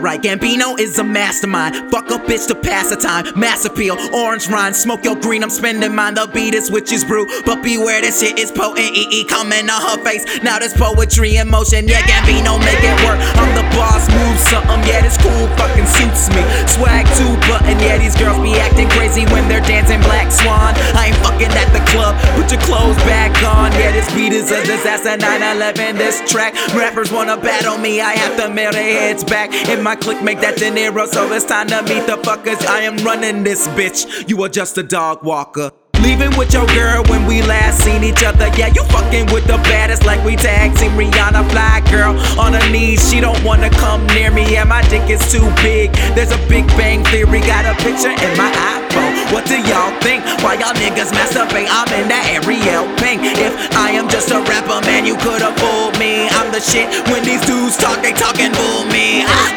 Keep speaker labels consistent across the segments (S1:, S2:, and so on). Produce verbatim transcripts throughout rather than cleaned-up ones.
S1: right. Gambino is a mastermind. Fuck a bitch to pass the time. Mass appeal, orange rind, smoke your green, I'm spending mine. The beat is witch's brew, but beware, this shit is potent. E E coming on her face. Now there's poetry in motion. Yeah, Gambino make it work. I'm the boss, move something. Yeah, this cool fucking suits me. Swag two button. Yeah, these girls be acting crazy when they're dancing Black Swan. I ain't fucking at the club. Put your clothes back on. Yeah, this beat is a disaster. nine eleven, this track. Rappers wanna battle me, I have to mail their heads back. In my clique, make that De Niro, so it's time to meet the fuckers. I am running this bitch. You are just a dog walker. Leaving with your girl when we last seen each other. Yeah, you fucking with the baddest like we tag team Rihanna. Fly girl on her knees, she don't wanna come near me. Yeah, my dick is too big. There's a Big Bang Theory, got a picture in my iPhone. What do y'all think? Why y'all niggas masturbate? I'm in that Ariel Pink. If I am just a rapper, man, you could've fooled me. I'm the shit. When these dudes talk, they talking bull me. Ah.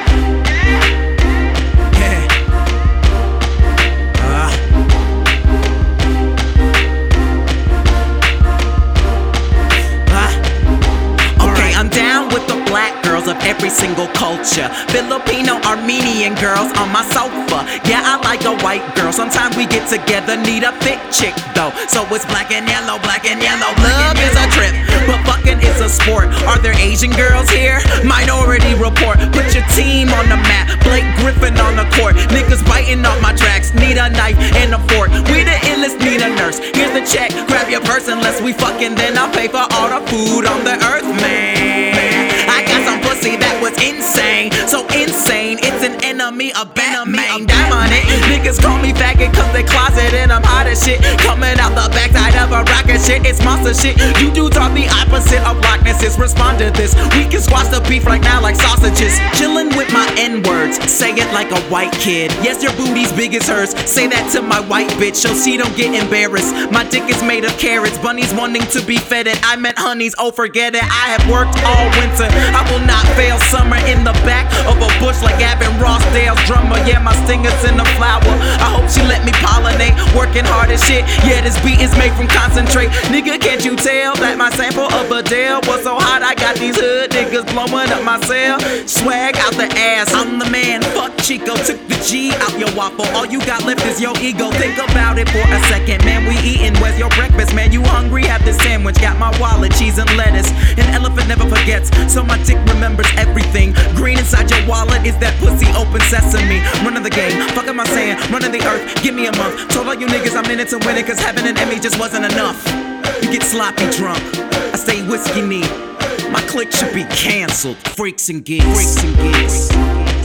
S1: Of every single culture, Filipino, Armenian girls on my sofa. Yeah, I like a white girl. Sometimes we get together, need a thick chick though. So it's black and yellow, black and yellow. Love is a trip, but fucking is a sport. Are there Asian girls here? Minority Report. Put your team on the map. Blake Griffin on the court. Niggas biting off my tracks. Need a knife and a fork. We the illest, need a nurse. Here's the check. Grab your purse unless we fucking. Then I'll pay for all the food on the earth, man. I got some pussy that was insane, so insane, it's an enemy of enemy. I'm down on it. Niggas call me faggot cause they closet and I'm hot as shit. Coming out the backside of a rocket shit, it's monster shit. You dudes are the opposite of Lochnesses. Respond to this, we can squash the beef right now like sausages. Chillin' with my N-words, say it like a white kid. Yes, your booty's big as hers, say that to my white bitch so she don't get embarrassed. My dick is made of carrots, bunnies wanting to be fed it. I meant honeys, oh forget it, I have worked all winter. I will not fail summer in the back of a bush like Gavin Rossdale's drummer. Yeah, my stinger's in the flower. I hope she let me pollinate. Working hard as shit. Yeah, this beat is made from concentrate. Nigga, can't you tell that my sample of Adele was so hot? I got these hood niggas blowing up my cell. Swag out the ass. I'm the man. Fuck Chico. Took the G out your waffle. All you got left is your ego. Think about it for a second, man. We eating. Where's your breakfast, man? You hungry? Have this sandwich. Got my wallet, cheese and lettuce. An elephant never forgets, so my dick remembers everything. Green inside your wallet is that pussy open sesame. Running the game, fuck am I saying? Running the earth, give me a month. Told all you niggas I'm in it to win it, cause having an Emmy just wasn't enough. You get sloppy drunk, I stay whiskey neat. My clique should be cancelled. Freaks and geeks. Freaks and geeks.